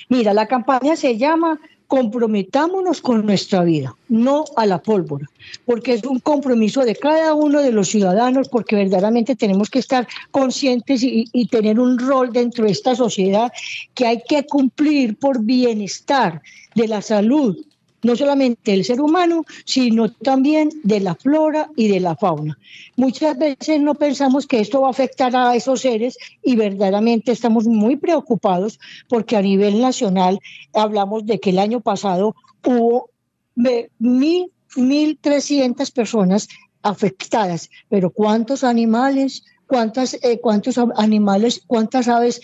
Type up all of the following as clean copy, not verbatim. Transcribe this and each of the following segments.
Mira, la campaña se llama Comprometámonos con nuestra vida, no a la pólvora, porque es un compromiso de cada uno de los ciudadanos, porque verdaderamente tenemos que estar conscientes y tener un rol dentro de esta sociedad que hay que cumplir por bienestar de la salud, no solamente del ser humano, sino también de la flora y de la fauna. Muchas veces no pensamos que esto va a afectar a esos seres y verdaderamente estamos muy preocupados porque a nivel nacional hablamos de que el año pasado hubo 1.300 personas afectadas, pero ¿cuántos animales, cuántos animales, cuántas aves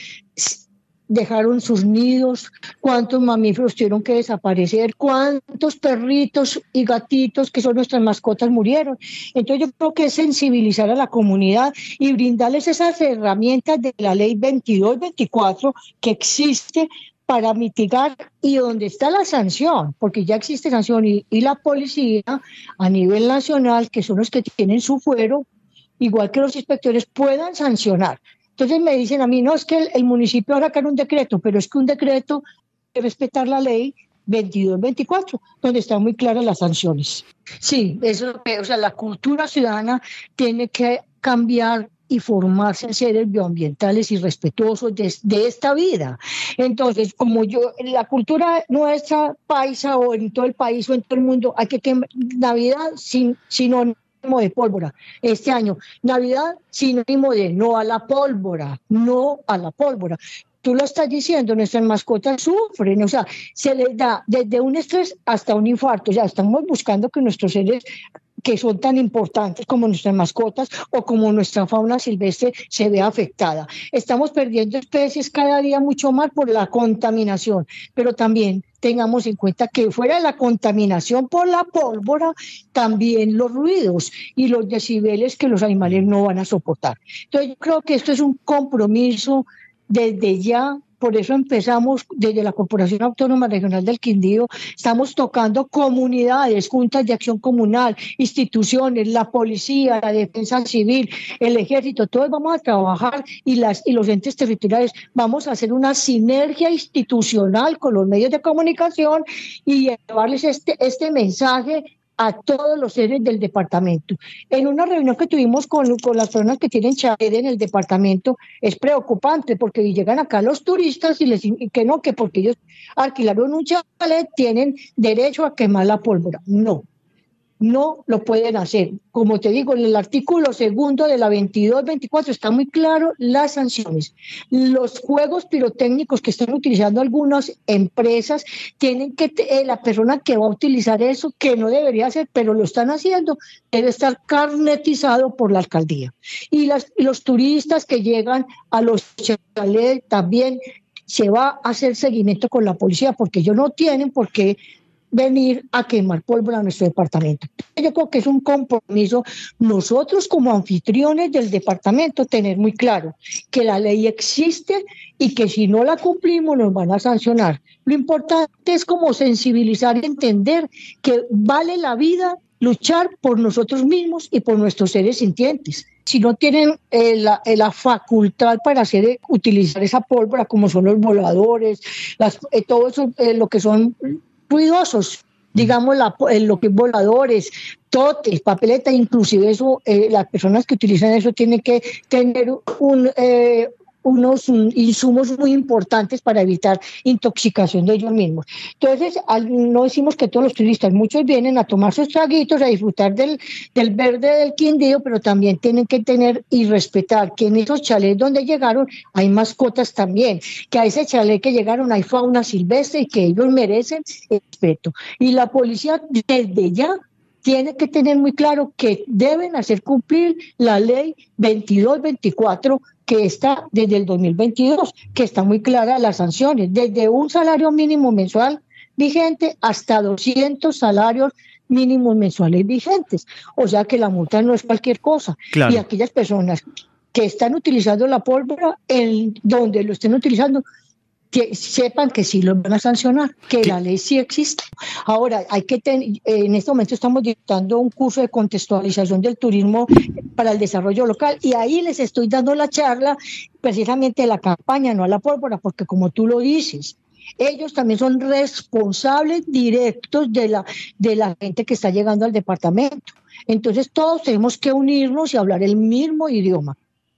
dejaron sus nidos, cuántos mamíferos tuvieron que desaparecer, cuántos perritos y gatitos que son nuestras mascotas murieron? Entonces yo creo que es sensibilizar a la comunidad y brindarles esas herramientas de la ley 2224 que existe para mitigar, y donde está la sanción, porque ya existe sanción, y la policía a nivel nacional, que son los que tienen su fuero, igual que los inspectores, puedan sancionar. Entonces me dicen a mí, no, es que el municipio ahora sacar un decreto, pero es que un decreto debe respetar la ley 2224, donde están muy claras las sanciones. Sí, eso, o sea, la cultura ciudadana tiene que cambiar y formarse en seres bioambientales y respetuosos de esta vida. Entonces, como la cultura nuestra paisa o en todo el país o en todo el mundo, hay que Navidad sin de pólvora. Este año, Navidad sinónimo de no a la pólvora, no a la pólvora. Tú lo estás diciendo, nuestras mascotas sufren, o sea, se les da desde un estrés hasta un infarto. Ya estamos buscando que nuestros seres que son tan importantes como nuestras mascotas o como nuestra fauna silvestre se vea afectada. Estamos perdiendo especies cada día mucho más por la contaminación, pero también tengamos en cuenta que fuera de la contaminación por la pólvora, también los ruidos y los decibeles que los animales no van a soportar. Entonces yo creo que esto es un compromiso desde ya. Por eso empezamos desde la Corporación Autónoma Regional del Quindío, estamos tocando comunidades, juntas de acción comunal, instituciones, la policía, la defensa civil, el ejército, todos vamos a trabajar y los entes territoriales, vamos a hacer una sinergia institucional con los medios de comunicación y llevarles este mensaje a todos los seres del departamento. En una reunión que tuvimos con las personas que tienen chalet en el departamento, es preocupante porque llegan acá los turistas y les dicen que no, que porque ellos alquilaron un chalet tienen derecho a quemar la pólvora. No lo pueden hacer. Como te digo, en el artículo segundo de la 2224 está muy claro las sanciones. Los juegos pirotécnicos que están utilizando algunas empresas tienen que, la persona que va a utilizar eso, que no debería hacer, pero lo están haciendo, debe estar carnetizado por la alcaldía. Y los turistas que llegan a los chalets también se va a hacer seguimiento con la policía, porque ellos no tienen por qué venir a quemar pólvora a nuestro departamento. Yo creo que es un compromiso nosotros como anfitriones del departamento tener muy claro que la ley existe y que si no la cumplimos nos van a sancionar. Lo importante es como sensibilizar y entender que vale la vida luchar por nosotros mismos y por nuestros seres sintientes. Si no tienen la facultad para utilizar esa pólvora, como son los voladores, todo eso, lo que son ruidosos, digamos, lo que es voladores, totes, papeletas, inclusive eso, las personas que utilizan eso tienen que tener unos insumos muy importantes para evitar intoxicación de ellos mismos. Entonces, no decimos que todos los turistas, muchos vienen a tomar sus traguitos, a disfrutar del verde del Quindío, pero también tienen que tener y respetar que en esos chalets donde llegaron hay mascotas también, que a ese chalet que llegaron hay fauna silvestre y que ellos merecen respeto. Y la policía desde ya tiene que tener muy claro que deben hacer cumplir la ley 2224 que está desde el 2022, que está muy clara las sanciones, desde un salario mínimo mensual vigente hasta 200 salarios mínimos mensuales vigentes. O sea que la multa no es cualquier cosa. Claro. Y aquellas personas que están utilizando la pólvora, donde lo estén utilizando, que sepan que sí los van a sancionar, que la ley sí existe. Ahora, en este momento estamos dictando un curso de contextualización del turismo para el desarrollo local y ahí les estoy dando la charla precisamente de la campaña, no a la pólvora, porque como tú lo dices, Ellos también son responsables directos de la gente que está llegando al departamento. Entonces todos tenemos que unirnos y hablar el mismo idioma.